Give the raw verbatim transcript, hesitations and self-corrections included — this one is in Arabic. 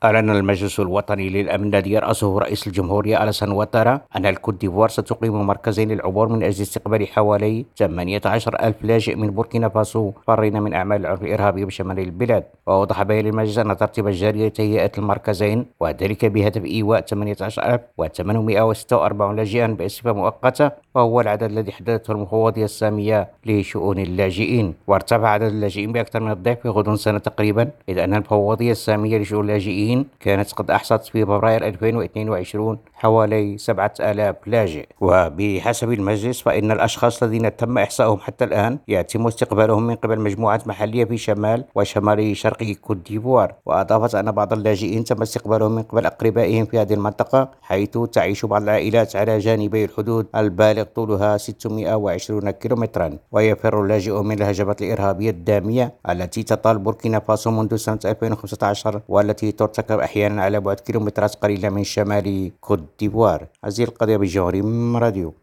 أعلن المجلس الوطني للأمن الذي يرأسه رئيس الجمهورية ألاسان واتارا أن الكوت ديفوار ستقيم مركزين للعبور من أجل استقبال حوالي ثمانية عشر ألف لاجئ من بوركينا فاسو فارين من أعمال العنف الإرهابي بشمال البلاد. وأوضح بيان المجلس أن ترتيب الجاري لتهيئة المركزين وذلك بهدف إيواء ثمانية عشر ألف وثمانمائة وستة وأربعين لاجئا بصفة مؤقتة، وهو العدد الذي حددته المفوضية السامية لشؤون اللاجئين. وارتفع عدد اللاجئين بأكثر من الضعف في غضون سنة تقريبا، إذ أن المفوضية السامية لشؤون اللاجئين كانت قد أحصت في فبراير ألفين واثنين وعشرين حوالي سبعة آلاف لاجئ. وبحسب المجلس فإن الأشخاص الذين تم إحصائهم حتى الآن يتم استقبالهم من قبل مجموعات محلية في شمال وشمال شرق كوت ديفوار. وأضافت أن بعض اللاجئين تم استقبالهم من قبل أقربائهم في هذه المنطقة، حيث تعيش بعض العائلات على جانبي الحدود البالغ طولها ستمائة وعشرين كيلومترا. ويفر اللاجئ من الهجمات الإرهابية الدامية التي تطال بوركينا فاسو منذ سنة ألفين وخمسة عشر، والتي ترتكب أحيانا على بعد كيلومترات قليلة من شمال كوت ديفوار. هذه القضية بجوهر راديو.